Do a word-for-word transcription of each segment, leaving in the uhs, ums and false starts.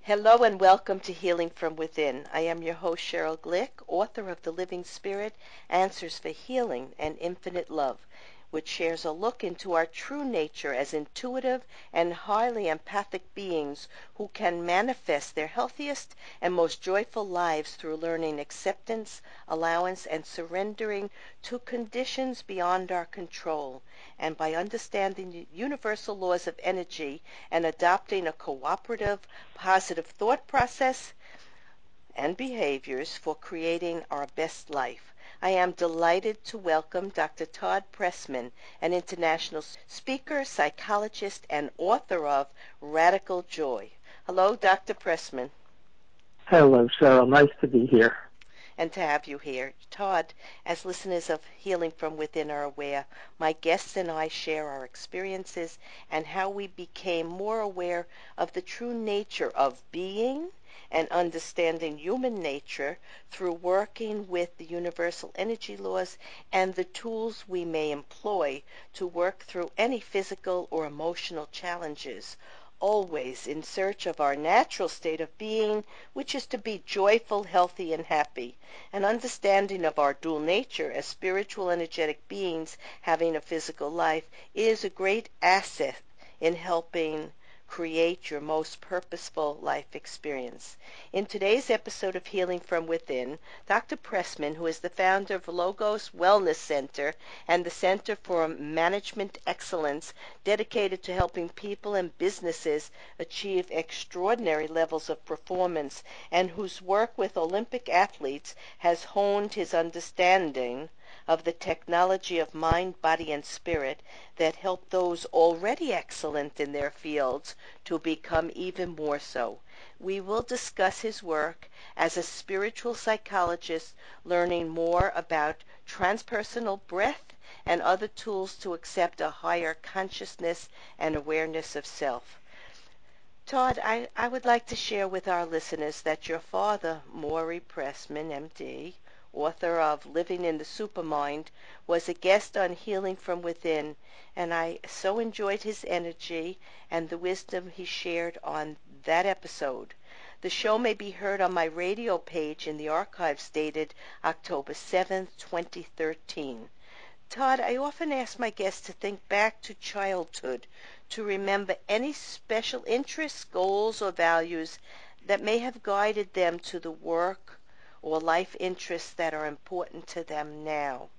Hello and welcome to Healing from Within. I am your host, Cheryl Glick, author of The Living Spirit, Answers for Healing and Infinite Love, which shares a look into our true nature as intuitive and highly empathic beings who can manifest their healthiest and most joyful lives through learning acceptance, allowance, and surrendering to conditions beyond our control, and by understanding the universal laws of energy and adopting a cooperative, positive thought process and behaviors for creating our best life. I am delighted to welcome Doctor Todd Pressman, an international speaker, psychologist, and author of Radical Joy. Hello, Doctor Pressman. Hello, Cheryl. Nice to be here. And to have you here. Todd, as listeners of Healing from Within are aware, my guests and I share our experiences and how we became more aware of the true nature of being and understanding human nature through working with the universal energy laws and the tools we may employ to work through any physical or emotional challenges, always in search of our natural state of being, which is to be joyful, healthy, and happy. An understanding of our dual nature as spiritual, energetic beings having a physical life is a great asset in helping create your most purposeful life experience. In today's episode of Healing from Within, Doctor Pressman, who is the founder of Logos Wellness Center and the Center for Management Excellence, dedicated to helping people and businesses achieve extraordinary levels of performance, and whose work with Olympic athletes has honed his understanding of the technology of mind, body, and spirit that help those already excellent in their fields to become even more so. We will discuss his work as a spiritual psychologist, learning more about transpersonal breath and other tools to accept a higher consciousness and awareness of self. Todd, I, I would like to share with our listeners that your father, Morrie Pressman, M D, author of Living in the Supermind, was a guest on Healing from Within, and I so enjoyed his energy and the wisdom he shared on that episode. The show may be heard on my radio page in the archives dated October seventh, twenty thirteen. Todd, I often ask my guests to think back to childhood, to remember any special interests, goals, or values that may have guided them to the work or life interests that are important to them now.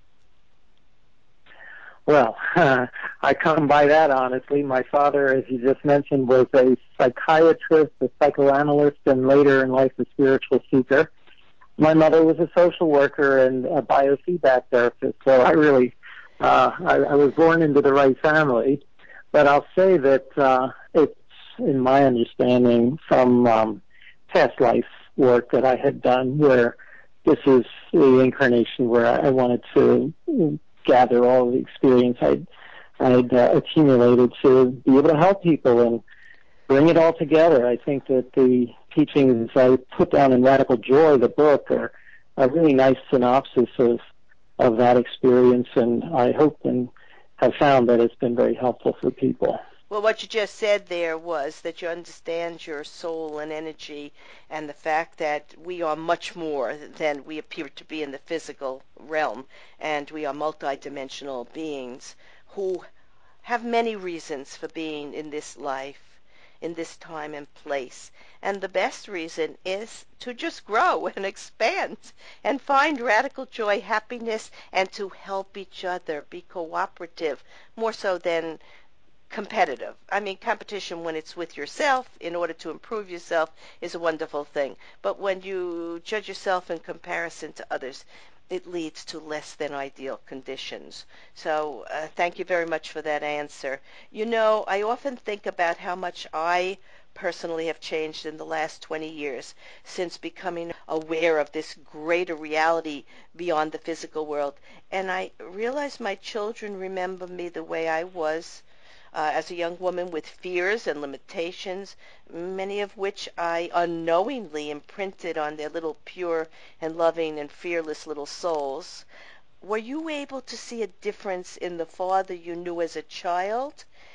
Well, uh, I come by that honestly. My father, as you just mentioned, was a psychiatrist, a psychoanalyst, and later in life a spiritual seeker. My mother was a social worker and a biofeedback therapist, so I really, uh, I, I was born into the right family. But I'll say that uh, it's, in my understanding, from um, past life work that I had done, where this is the incarnation where I wanted to gather all the experience I'd, I'd uh, accumulated to be able to help people and bring it all together. I think that the teachings I put down in Radical Joy, the book, are a really nice synopsis of, of that experience, and I hope and have found that it's been very helpful for people. Well, what you just said there was that you understand your soul and energy and the fact that we are much more than we appear to be in the physical realm, and we are multidimensional beings who have many reasons for being in this life, in this time and place. And the best reason is to just grow and expand and find radical joy, happiness, and to help each other, be cooperative, more so than competitive. I mean, competition when it's with yourself in order to improve yourself is a wonderful thing. But when you judge yourself in comparison to others, it leads to less than ideal conditions. So uh, thank you very much for that answer. You know, I often think about how much I personally have changed in the last twenty years since becoming aware of this greater reality beyond the physical world. And I realize my children remember me the way I was uh, as a young woman with fears and limitations, many of which I unknowingly imprinted on their little pure and loving and fearless little souls. Were you able to see a difference in the father you knew as a child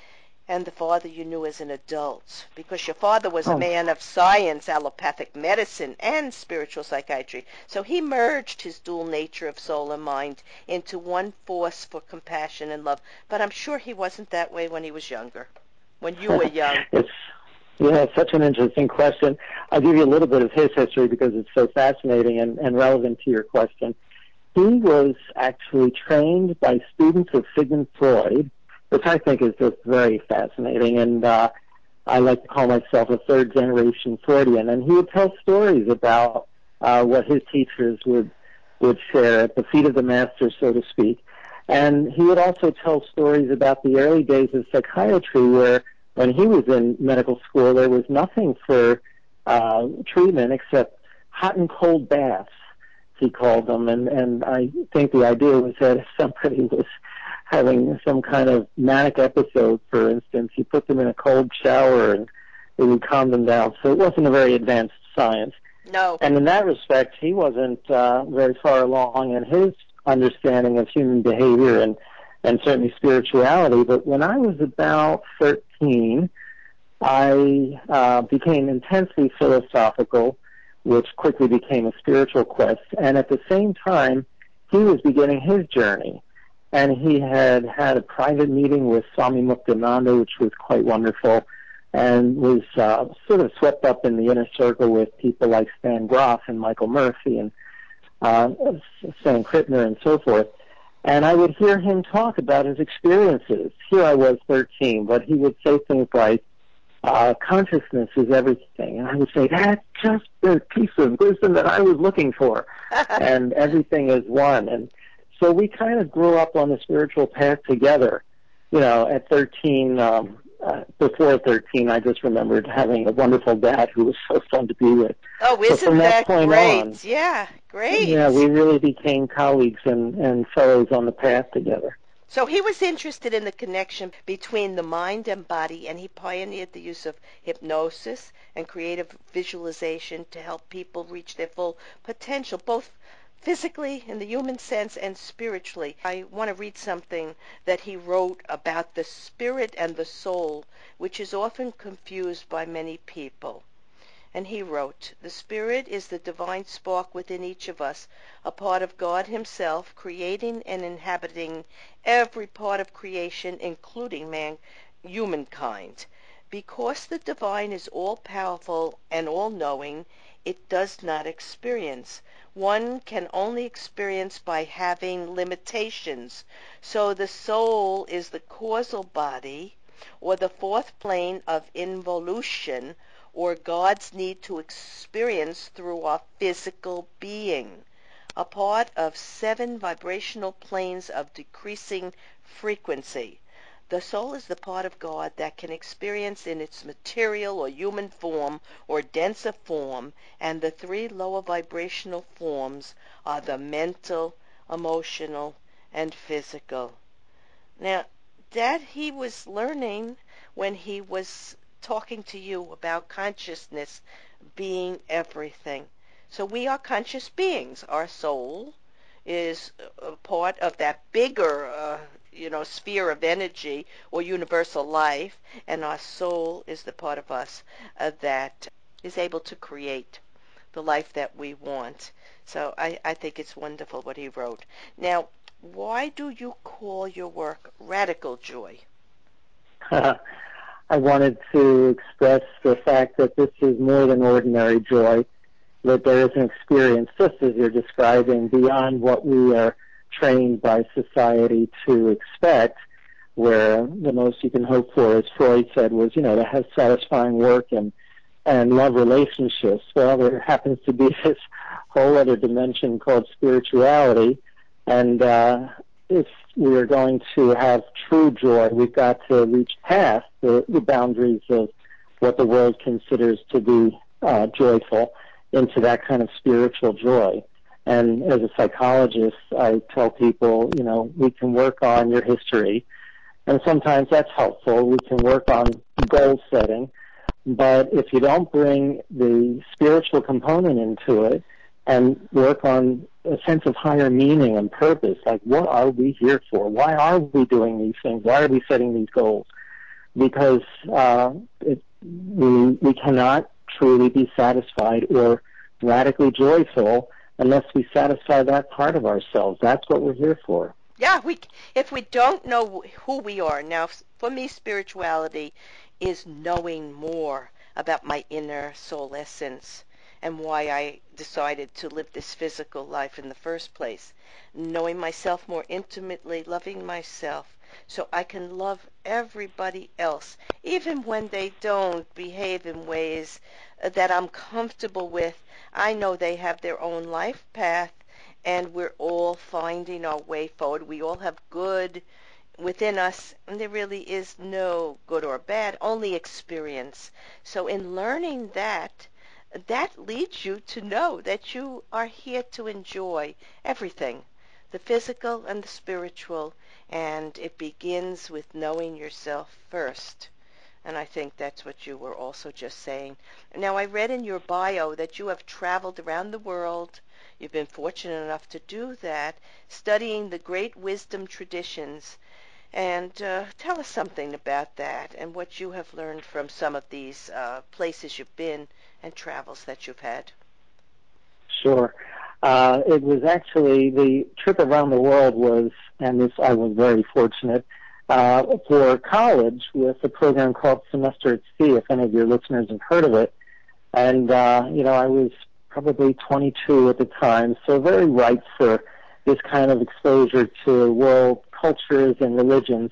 and the father you knew as an adult, because your father was a Oh, man of science, allopathic medicine, and spiritual psychiatry. So he merged his dual nature of soul and mind into one force for compassion and love. But I'm sure he wasn't that way when he was younger, when you were young. it's yeah, it's such an interesting question. I'll give you a little bit of his history because it's so fascinating and, and relevant to your question. He was actually trained by students of Sigmund Freud, which I think is just very fascinating. And uh, I like to call myself a third-generation Freudian. And he would tell stories about uh, what his teachers would would share at the feet of the master, so to speak. And he would also tell stories about the early days of psychiatry, where when he was in medical school, there was nothing for uh, treatment except hot and cold baths, he called them. And, and I think the idea was that if somebody was having some kind of manic episode, for instance, you put them in a cold shower and it would calm them down. So it wasn't a very advanced science. No. And in that respect, he wasn't uh, very far along in his understanding of human behavior and, and certainly spirituality. But when I was about thirteen, I uh, became intensely philosophical, which quickly became a spiritual quest. And at the same time, he was beginning his journey. And he had had a private meeting with Swami Muktananda, which was quite wonderful, and was uh, sort of swept up in the inner circle with people like Stan Grof and Michael Murphy and uh, Sam Krittner and so forth. And I would hear him talk about his experiences. Here I was thirteen, but he would say things like, uh, consciousness is everything. And I would say, that's just the piece of wisdom that I was looking for. And everything is one. And so we kind of grew up on the spiritual path together. You know, at thirteen, um, uh, before thirteen, I just remembered having a wonderful dad who was so fun to be with. Oh, So isn't from that that point great? on, Yeah, great. yeah, we really became colleagues and, and fellows on the path together. So he was interested in the connection between the mind and body, and he pioneered the use of hypnosis and creative visualization to help people reach their full potential, both physically in the human sense and spiritually. I want to read something that he wrote about the spirit and the soul, which is often confused by many people. And he wrote, "The spirit is the divine spark within each of us, a part of God himself, creating and inhabiting every part of creation, including man, humankind. Because the divine is all-powerful and all-knowing, it does not experience. One can only experience by having limitations. So the soul is the causal body, or the fourth plane of involution, or God's need to experience through our physical being, a part of seven vibrational planes of decreasing frequency. The soul is the part of God that can experience in its material or human form or denser form, and the three lower vibrational forms are the mental, emotional, and physical." Now, that he was learning when he was talking to you about consciousness being everything. So we are conscious beings. Our soul is a part of that bigger, uh, you know, sphere of energy or universal life, and our soul is the part of us uh, that is able to create the life that we want. So I, I think it's wonderful what he wrote. Now, why do you call your work Radical Joy? I wanted to express the fact that this is more than ordinary joy, that there is an experience, just as you're describing, beyond what we are trained by society to expect, where the most you can hope for, as Freud said, was, you know, to have satisfying work and, and love relationships. Well, there happens to be this whole other dimension called spirituality, and uh, if we are going to have true joy, we've got to reach past the, the boundaries of what the world considers to be uh, joyful into that kind of spiritual joy. And as a psychologist, I tell people, you know, we can work on your history, and sometimes that's helpful. We can work on goal setting, but if you don't bring the spiritual component into it and work on a sense of higher meaning and purpose, like what are we here for? Why are we doing these things? Why are we setting these goals? because uh, it, we, we cannot truly be satisfied or radically joyful unless we satisfy that part of ourselves. That's what we're here for. Yeah, we if we don't know who we are. Now, for me, spirituality is knowing more about my inner soul essence and why I decided to live this physical life in the first place. Knowing myself more intimately, loving myself so I can love everybody else, even when they don't behave in ways that I'm comfortable with. I know they have their own life path, and we're all finding our way forward. We all have good within us, and there really is no good or bad, only experience. So in learning that, that leads you to know that you are here to enjoy everything, the physical and the spiritual, and it begins with knowing yourself first. And I think that's what you were also just saying. Now, I read in your bio that you have traveled around the world. You've been fortunate enough to do that, studying the great wisdom traditions. And uh, tell us something about that and what you have learned from some of these uh, places you've been and travels that you've had. Sure. Uh, it was actually, the trip around the world was, and this I was very fortunate, uh, for college with a program called Semester at Sea, if any of your listeners have heard of it. And, uh, you know, I was probably twenty-two at the time, so very ripe for this kind of exposure to world cultures and religions.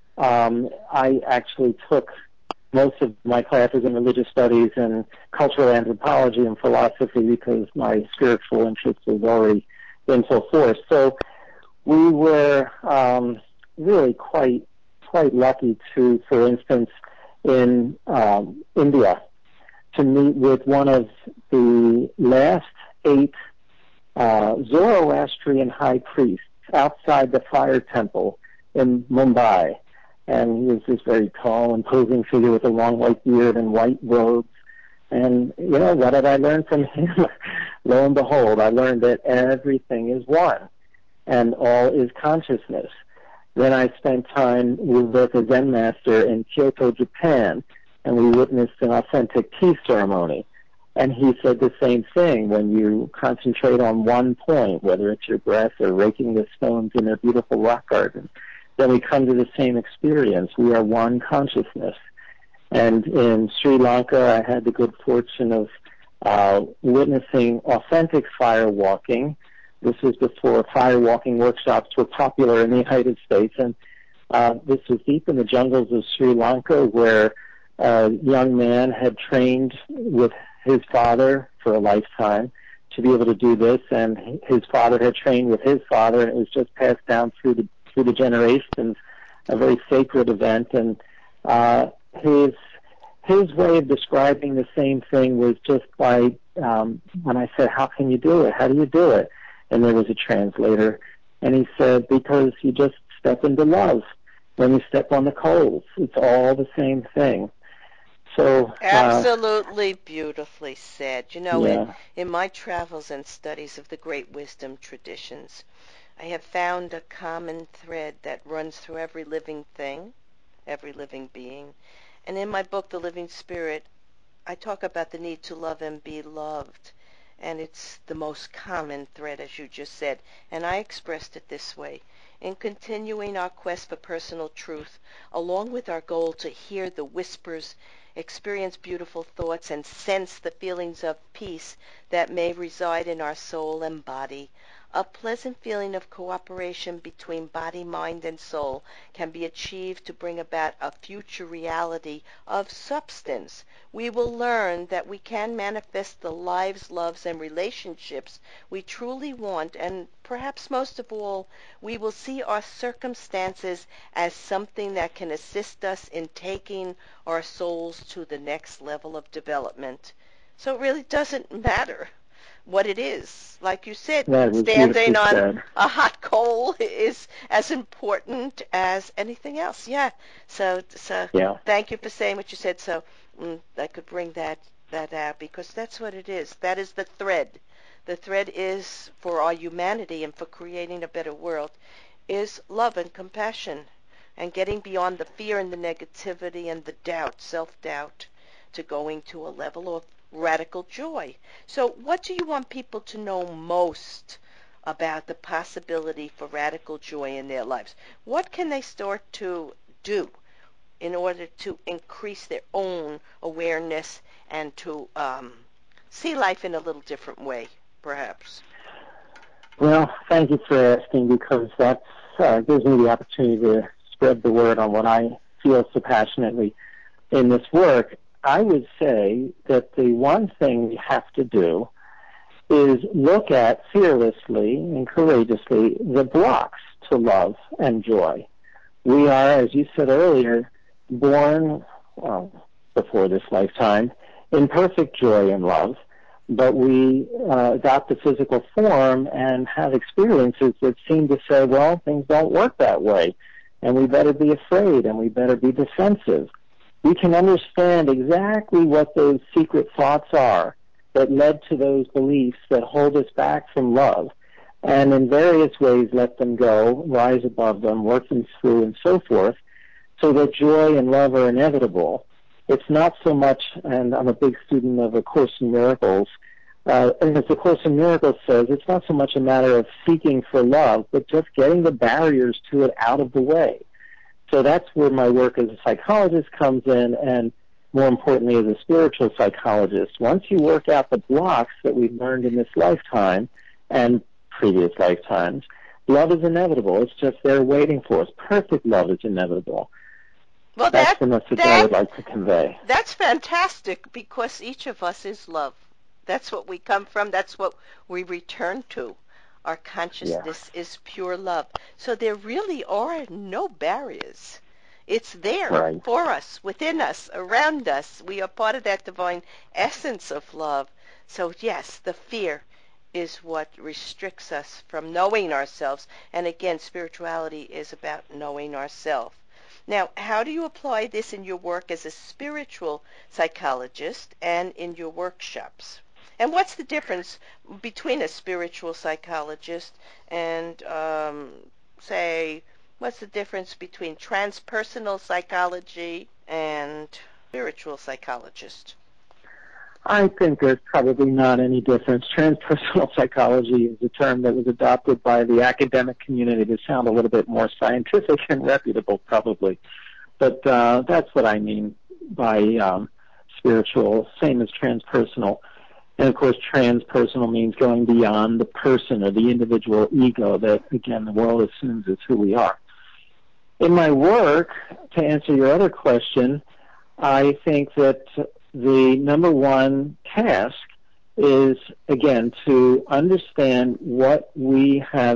Um, I actually took most of my classes in religious studies and cultural anthropology and philosophy because my spiritual interest was already in full force. So we were um, really quite quite lucky to, for instance, in um, India, to meet with one of the last eight uh, Zoroastrian high priests outside the fire temple in Mumbai. And he was this very tall, imposing figure with a long white beard and white robes. And, you know, what did I learn from him? Lo and behold, I learned that everything is one, and all is consciousness. Then I spent time with a Zen master in Kyoto, Japan, and we witnessed an authentic tea ceremony. And he said the same thing. When you concentrate on one point, whether it's your breath or raking the stones in a beautiful rock garden, then we come to the same experience. We are one consciousness. And in Sri Lanka, I had the good fortune of uh, witnessing authentic fire walking. This was before fire walking workshops were popular in the United States. And uh, this was deep in the jungles of Sri Lanka, where a young man had trained with his father for a lifetime to be able to do this. And his father had trained with his father, and it was just passed down through the through the generations, a very sacred event. And uh, his his way of describing the same thing was just by, um, when I said, how can you do it? How do you do it? And there was a translator, and he said, because you just step into love. When you step on the coals, it's all the same thing. So uh, Absolutely beautifully said. You know, yeah. in, in my travels and studies of the great wisdom traditions, I have found a common thread that runs through every living thing, every living being. And in my book, The Living Spirit, I talk about the need to love and be loved. And it's the most common thread, as you just said. And I expressed it this way. In continuing our quest for personal truth, along with our goal to hear the whispers, experience beautiful thoughts, and sense the feelings of peace that may reside in our soul and body, a pleasant feeling of cooperation between body, mind, and soul can be achieved to bring about a future reality of substance. We will learn that we can manifest the lives, loves, and relationships we truly want, and perhaps most of all, we will see our circumstances as something that can assist us in taking our souls to the next level of development. So it really doesn't matter what it is. Like you said, That was standing beautifully on said. a hot coal is as important as anything else. Yeah. So, so Yeah. thank you for saying what you said. So mm, I could bring that that out because that's what it is. That is the thread. The thread is for our humanity and for creating a better world is love and compassion. and getting beyond the fear and the negativity and the doubt, self-doubt, to going to a level of radical joy. So what do you want people to know most about the possibility for radical joy in their lives? What can they start to do in order to increase their own awareness and to um, see life in a little different way, perhaps? Well, thank you for asking, because that uh, gives me the opportunity to spread the word on what I feel so passionately in this work. I would say that the one thing we have to do is look at fearlessly and courageously the blocks to love and joy. We are, as you said earlier, born, well, before this lifetime, in perfect joy and love, but we uh, adopt the physical form and have experiences that seem to say, well, things don't work that way, and we better be afraid, and we better be defensive. We can understand exactly what those secret thoughts are that led to those beliefs that hold us back from love, and in various ways let them go, rise above them, work them through, and so forth, so that joy and love are inevitable. It's not so much, and I'm a big student of A Course in Miracles, uh, and as The Course in Miracles says, it's not so much a matter of seeking for love, but just getting the barriers to it out of the way. So that's where my work as a psychologist comes in, and more importantly as a spiritual psychologist. Once you work out the blocks that we've learned in this lifetime and previous lifetimes, love is inevitable. It's just there waiting for us. Perfect love is inevitable. Well, that's that, the message that, I would like to convey. That's fantastic, because each of us is love. That's what we come from. That's what we return to. Our consciousness yeah. is pure love. So there really are no barriers. It's there right. for us, within us, around us. We are part of that divine essence of love. So yes, the fear is what restricts us from knowing ourselves. And again, spirituality is about knowing ourselves. Now, how do you apply this in your work as a spiritual psychologist and in your workshops? And what's the difference between a spiritual psychologist and, um, say, what's the difference between transpersonal psychology and spiritual psychologist? I think there's probably not any difference. Transpersonal psychology is a term that was adopted by the academic community to sound a little bit more scientific and reputable, probably. But uh, that's what I mean by um, spiritual, same as transpersonal. And, of course, transpersonal means going beyond the person or the individual ego that, again, the world assumes is who we are. In my work, to answer your other question, I think that the number one task is, again, to understand what we have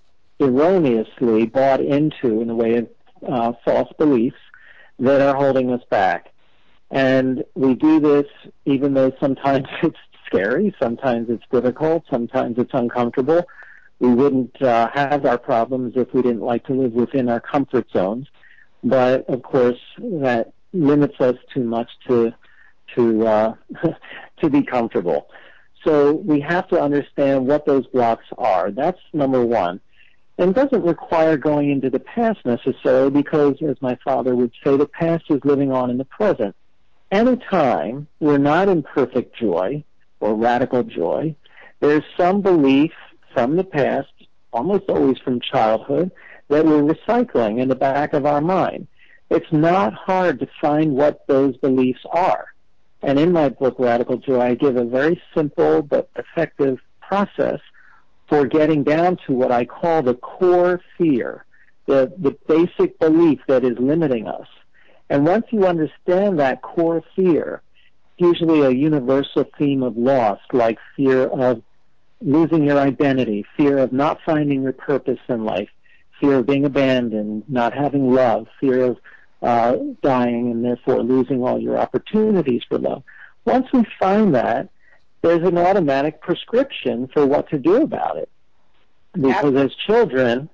erroneously bought into in the way of uh, false beliefs that are holding us back. And we do this even though sometimes it's scary, sometimes it's difficult, sometimes it's uncomfortable. We wouldn't uh, have our problems if we didn't like to live within our comfort zones. But, of course, that limits us too much to to uh, to be comfortable. So we have to understand what those blocks are. That's number one. And it doesn't require going into the past necessarily, because, as my father would say, the past is living on in the present. Anytime we're not in perfect joy or radical joy, there's some belief from the past, almost always from childhood, that we're recycling in the back of our mind. It's not hard to find what those beliefs are. And in my book, Radical Joy, I give a very simple but effective process for getting down to what I call the core fear, the, the basic belief that is limiting us. And once you understand that core fear, usually a universal theme of loss, like fear of losing your identity, fear of not finding your purpose in life, fear of being abandoned, not having love, fear of uh, dying and therefore losing all your opportunities for love. Once we find that, there's an automatic prescription for what to do about it. Because as children,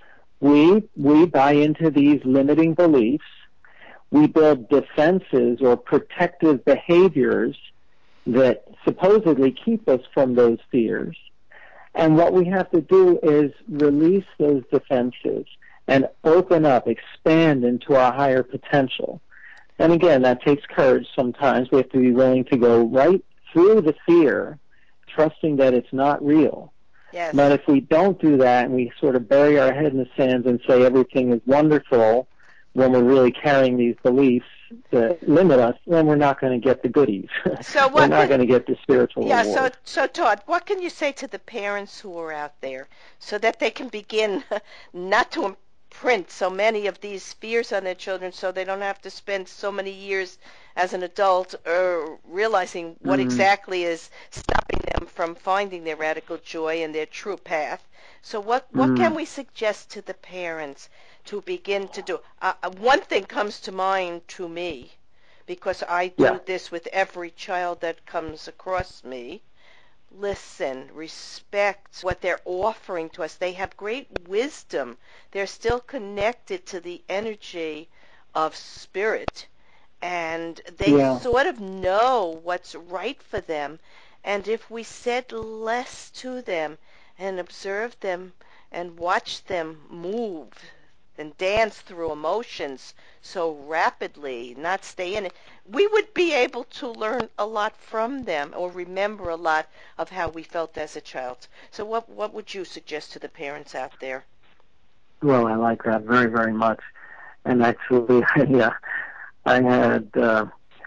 we we buy into these limiting beliefs. We build defenses or protective behaviors that supposedly keep us from those fears. And what we have to do is release those defenses and open up, expand into our higher potential. And again, that takes courage sometimes. We have to be willing to go right through the fear, trusting that it's not real. Yes. But if we don't do that and we sort of bury our head in the sand and say everything is wonderful when we're really carrying these beliefs that limit us, then we're not going to get the goodies. So we're what not can, going to get the spiritual yeah, reward. so, so Todd, what can you say to the parents who are out there so that they can begin not to imprint so many of these fears on their children so they don't have to spend so many years as an adult uh, realizing what Mm. exactly is stopping them from finding their radical joy and their true path? So what, what Mm. can we suggest to the parents to begin to do? Uh, one thing comes to mind to me, because I do Yeah. this with every child that comes across me. Listen, respect what they're offering to us. They have great wisdom. They're still connected to the energy of spirit, and they Yeah. sort of know what's right for them. And if we said less to them and observed them and watched them move and dance through emotions so rapidly, not stay in it, we would be able to learn a lot from them or remember a lot of how we felt as a child. So what what would you suggest to the parents out there? Well, I like that very, very much. And actually, I, uh, I had uh,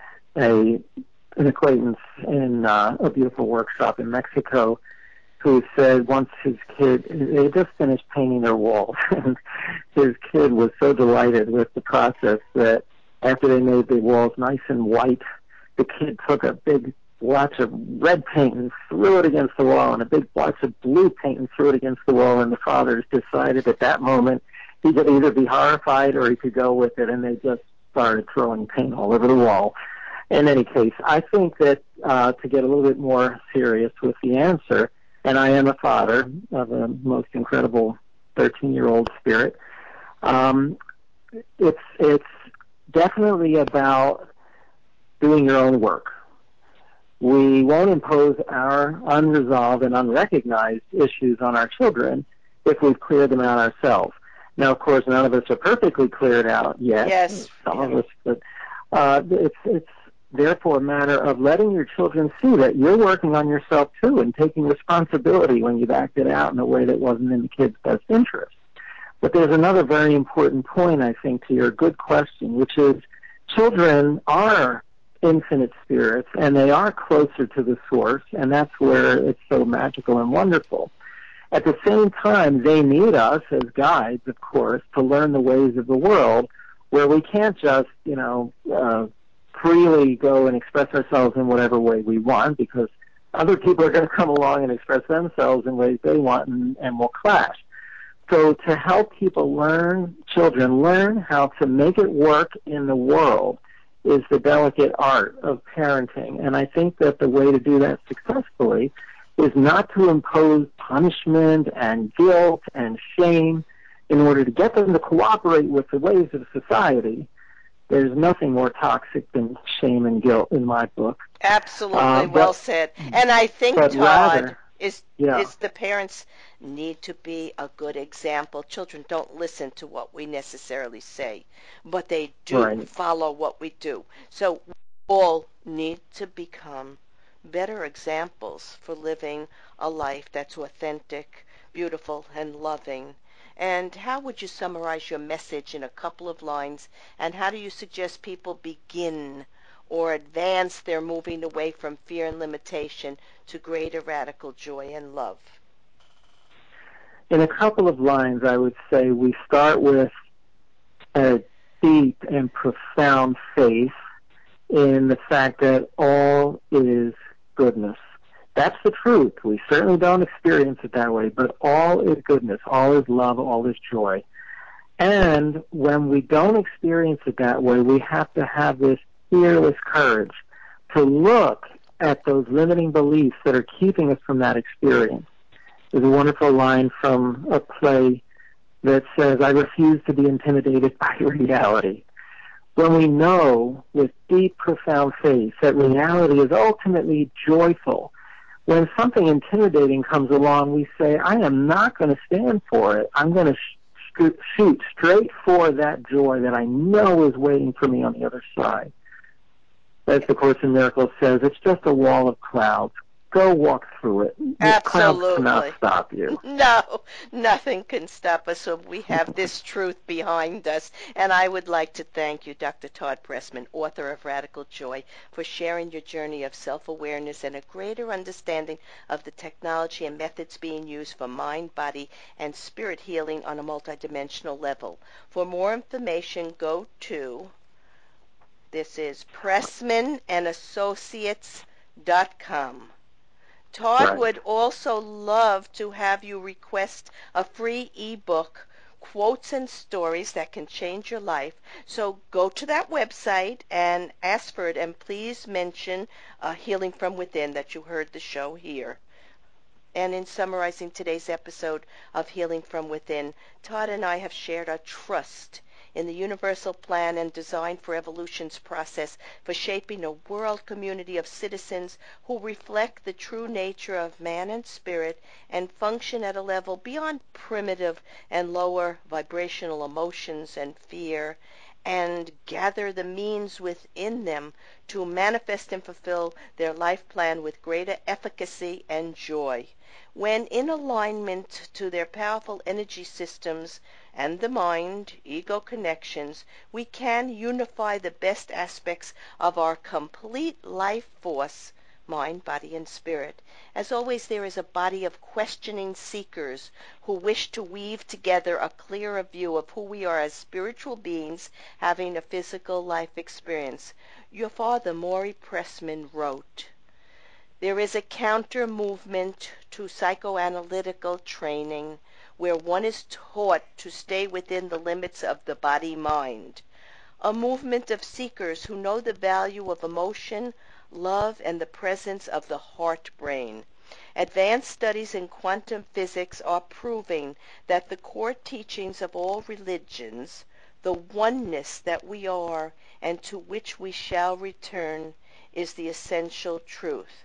a an acquaintance in uh, a beautiful workshop in Mexico who said once his kid, they had just finished painting their walls, and his kid was so delighted with the process that after they made the walls nice and white, the kid took a big blotch of red paint and threw it against the wall, and a big blotch of blue paint and threw it against the wall, and the fathers decided at that moment he could either be horrified or he could go with it, and they just started throwing paint all over the wall. In any case, I think that uh, to get a little bit more serious with the answer, and I am a father of a most incredible thirteen-year-old spirit, um, it's it's definitely about doing your own work. We won't impose our unresolved and unrecognized issues on our children if we've cleared them out ourselves. Now, of course, none of us are perfectly cleared out yet. Yes. Some Yeah. of us, but uh, it's it's therefore a matter of letting your children see that you're working on yourself too and taking responsibility when you've acted out in a way that wasn't in the kid's best interest. But there's another very important point, I think, to your good question, which is children are infinite spirits, and they are closer to the source, and that's where it's so magical and wonderful. At the same time, they need us as guides, of course, to learn the ways of the world, where we can't just, you know, uh, freely go and express ourselves in whatever way we want, because other people are going to come along and express themselves in ways they want, and, and we'll clash. So to help people learn, children learn how to make it work in the world is the delicate art of parenting. And I think that the way to do that successfully is not to impose punishment and guilt and shame in order to get them to cooperate with the ways of society. There's nothing more toxic than shame and guilt in my book. Absolutely, Uh, but, well said. And I think, but Todd, rather, is yeah. is the parents need to be a good example. Children don't listen to what we necessarily say, but they do Right. follow what we do. So we all need to become better examples for living a life that's authentic, beautiful, and loving. And how would you summarize your message in a couple of lines, and how do you suggest people begin or advance their moving away from fear and limitation to greater radical joy and love? In a couple of lines, I would say we start with a deep and profound faith in the fact that all is goodness. That's the truth. We certainly don't experience it that way, but all is goodness, all is love, all is joy. And when we don't experience it that way, we have to have this fearless courage to look at those limiting beliefs that are keeping us from that experience. There's a wonderful line from a play that says, "I refuse to be intimidated by reality." When we know with deep, profound faith that reality is ultimately joyful, when something intimidating comes along, we say, I am not going to stand for it. I'm going to sh- sc- shoot straight for that joy that I know is waiting for me on the other side. As the Course in Miracles says, it's just a wall of clouds. Go walk through it. The clouds cannot Absolutely. stop you. No, nothing can stop us when we have this truth behind us. And I would like to thank you, Doctor Todd Pressman, author of Radical Joy, for sharing your journey of self-awareness and a greater understanding of the technology and methods being used for mind, body, and spirit healing on a multidimensional level. For more information, go to, this is pressman and associates dot com. Todd Right. would also love to have you request a free ebook, Quotes and Stories That Can Change Your Life. So go to that website and ask for it, and please mention uh, Healing from Within, that you heard the show here. And in summarizing today's episode of Healing from Within, Todd and I have shared our trust in the universal plan and design for evolution's process for shaping a world community of citizens who reflect the true nature of man and spirit and function at a level beyond primitive and lower vibrational emotions and fear, and gather the means within them to manifest and fulfill their life plan with greater efficacy and joy. When in alignment to their powerful energy systems and the mind, ego connections, we can unify the best aspects of our complete life force, mind, body, and spirit. As always, there is a body of questioning seekers who wish to weave together a clearer view of who we are as spiritual beings having a physical life experience. Your father, Maury Pressman, wrote, "There is a counter movement to psychoanalytical training where one is taught to stay within the limits of the body-mind. A movement of seekers who know the value of emotion, love, and the presence of the heart-brain. Advanced studies in quantum physics are proving that the core teachings of all religions, the oneness that we are and to which we shall return, is the essential truth."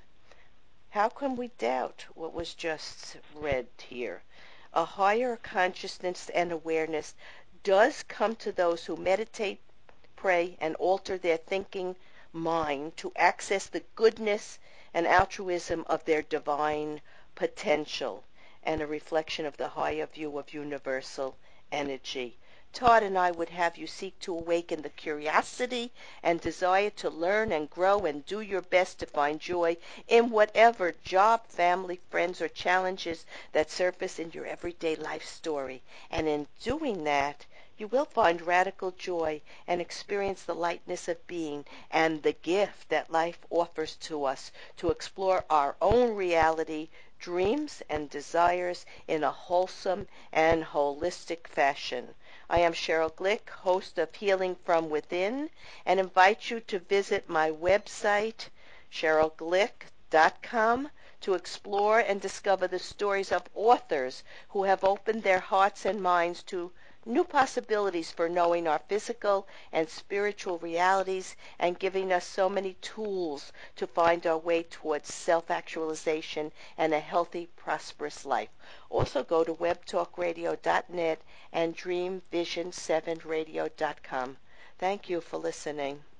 How can we doubt what was just read here? A higher consciousness and awareness does come to those who meditate, pray, and alter their thinking mind to access the goodness and altruism of their divine potential, and a reflection of the higher view of universal energy. Todd and I would have you seek to awaken the curiosity and desire to learn and grow and do your best to find joy in whatever job, family, friends, or challenges that surface in your everyday life story. And in doing that, you will find radical joy and experience the lightness of being and the gift that life offers to us to explore our own reality, dreams, and desires in a wholesome and holistic fashion. I am Cheryl Glick, host of Healing from Within, and invite you to visit my website, cheryl glick dot com, to explore and discover the stories of authors who have opened their hearts and minds to new possibilities for knowing our physical and spiritual realities and giving us so many tools to find our way towards self-actualization and a healthy, prosperous life. Also go to web talk radio dot net and dream vision seven radio dot com. Thank you for listening.